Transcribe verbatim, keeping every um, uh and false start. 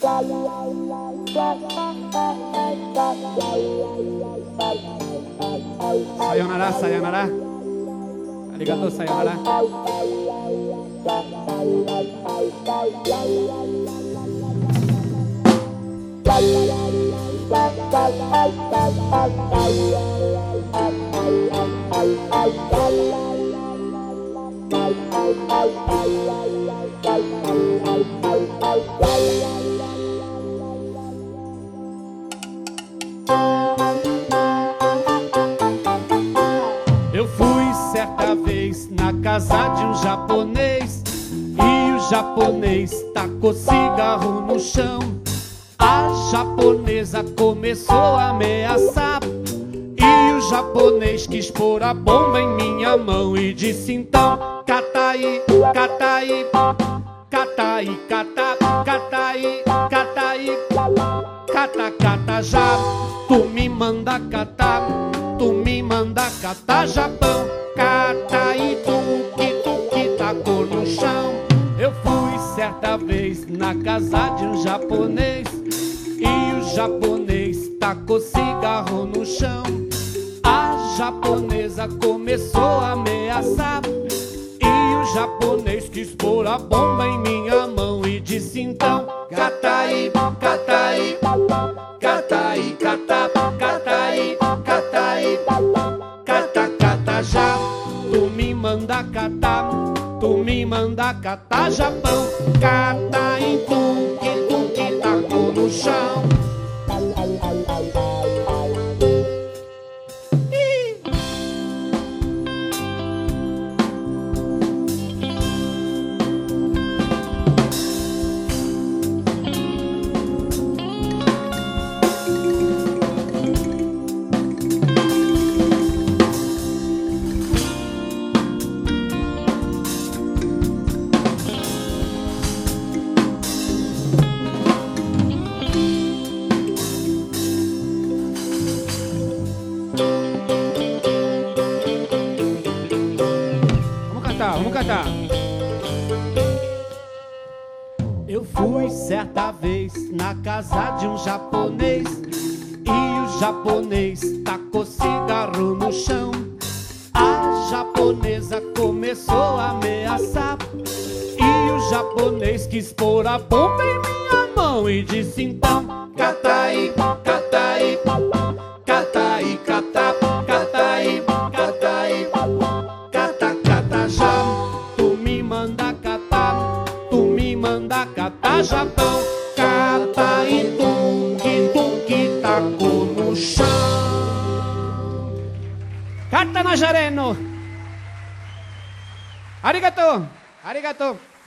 Sayonara, sayonara. Arigatou, sayonara. Eu fui certa vez na casa de um japonês e o japonês tacou cigarro no chão. A japonesa começou a ameaçar e o japonês quis pôr a bomba em minha mão e disse então: cata aí, cata aí, cata aí, cata, cata aí, cata aí, cata, cata já. Tu me manda catar, tu me manda catar, Japão. Cata e tu que tu que tacou no chão. Eu fui certa vez na casa de um japonês e o japonês tacou cigarro no chão. A japonesa começou a ameaçar e o japonês quis pôr a bomba em minha mão e disse então: cata aí, cata aí, cata aí, cata, cata aí, cata aí, cata, cata já. Tu me manda catar, tu me manda catar, Japão. Cata em tu que tu que tacou no chão. Vamos cantar. Eu fui certa vez na casa de um japonês e o japonês tacou cigarro no chão. A japonesa começou a ameaçar e o japonês quis pôr a bomba em minha mão e disse então: cata aí, cata aí, cata aí, cata, cata aí, cata aí, cata, cata já. Tu me manda catar, tu me manda catar, Japão. Cata e tu que tu que tacou no chão. Cata Nazareno. Arigatou, arigatou.